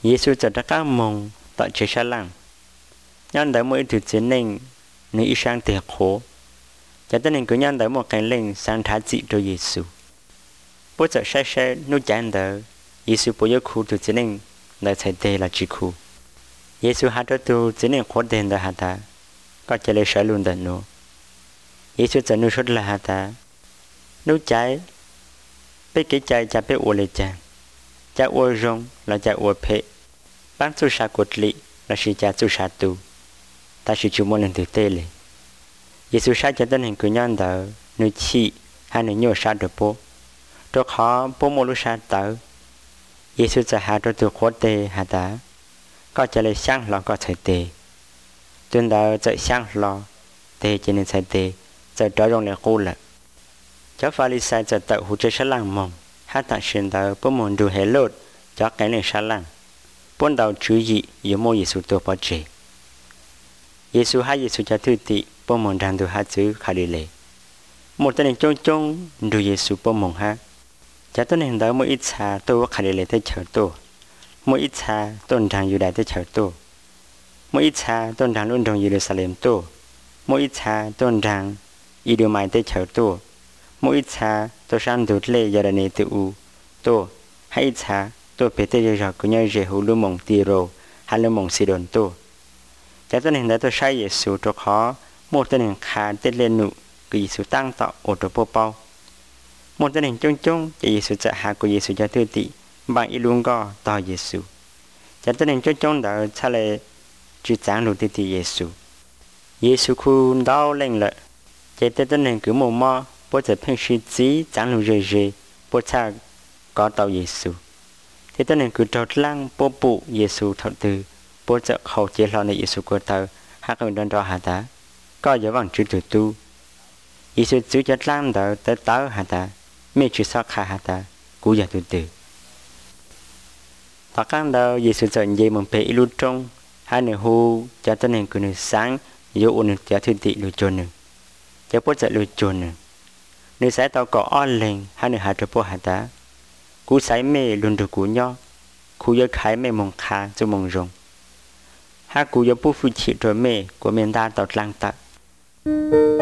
เยซูจะตะก้ามงต่อเชชลังย้อนแต่เมื่อถึงเจนิงในอิชังเตะโคจะตั้งหนึ่งก็ย้อนแต่เมื่อการเล่งสังทัดจิโดยเยซูผู้จะใช้นุจันเดอเยซูปุยคูถึงเจนิงได้ใช้เตละจิคูเยซูหาตัวตัวเจนิงโคเดินเดหาตาก็จะเลยใช้ลุนเดนูเยซูจะนุชุดละหาตานุใจไปเกใจจะไปอวเลจังจะอวจงและจะอวเพปังสุชากดลิและชิจะสุชาตูแต่ชิจูโมเลนติเตเลยเยซูชาจะตั้งเห็นกุญยันเดอนุชีให้นุโยชาเดโปตัวขอปโมลุชาเตอเยซูจะหาตัวโคเตหาตาก็จะเลยช่างหลอก็ใช้เตจนเดอจะช่างหลอเตจะนึกใช้เตจะดอยงเลยกูละเจ้าฟาริสัยจะตัดหูเจฉลังมองหาตัดเชิญเดอปโมนดูเฮโลดจากแกนฉลังปนดาวจุยยโมเยซูตัวปอเจเยซูให้เยซูจะทุติปมงดันดูฮัจือคาลิเลหมดตอนนี้จงดูเยซูปมงฮะจะต้นเห็นดาวมอิจฉาตัวคาลิเลได้เฉิดตัวมอิจฉาต้นทางยูดาห์ได้เฉิดตัวมอิจฉาต้นทางลุ่นดงเยรูซาเล็มตัวมอิจฉาต้นทางอิดูไมได้เฉิดตัวมอิจฉาตัวชันดูดเล่ยาดานีตูตัวให้อิจฉาตัวเปเตยจอกกุญยเจหูลุมงตีโรฮัลลุมงซิดอนตัวจะต้นเห็นได้ตัวใช้เยซูตัวขอหมดตัวหนึ่งขาเตเลนุกุเยซูตั้งต่อโอตัวเป้าหมดตัวหนึ่งจงจะเยซูจะหากุเยซูจะตื้อติบางอีลุงก็ต่อเยซูจะตัวหนึ่งจงเดาทะเลจุดจางหลุดติเยซูคุณดาวเล่งละจะตัวหนึ่งคือหมู่มอปวดจะเพ่งชีจีจางหลุดเจปวดชาก็ต่อเยซูที่ตัวหนึ่งคือจอดล่างปปุเยซูถอดตือปวดจะเข้าเจริญในเยซูก็เตอหากมันโดนรอหาตาก็อย่าหวังจุดตู้เยซูจุดจัดล่างเตอเตอหาตาไม่จุดสักขาหาตากูอย่าตื่นตื่นต่อการเดาเยซูจะเยี่ยมเปอิลุตรงหาหนึ่งหูจะตัวหนึ่งคือหนึ่งสังโยอุนจะตื่นติลุจนหนึ่งจะปวดจะลุจนหนึ่งหนึ่งสายต่อก่ออ้อนเล็งหาหนึ่งหาตัวปวดหาตากูใส่เมลุนดูกูย่อกูยกขายเมมงคาจะมงรงหากกูยกผู้ฝึกฉีดตัวเมกูเมียนตาต่อหลังตัด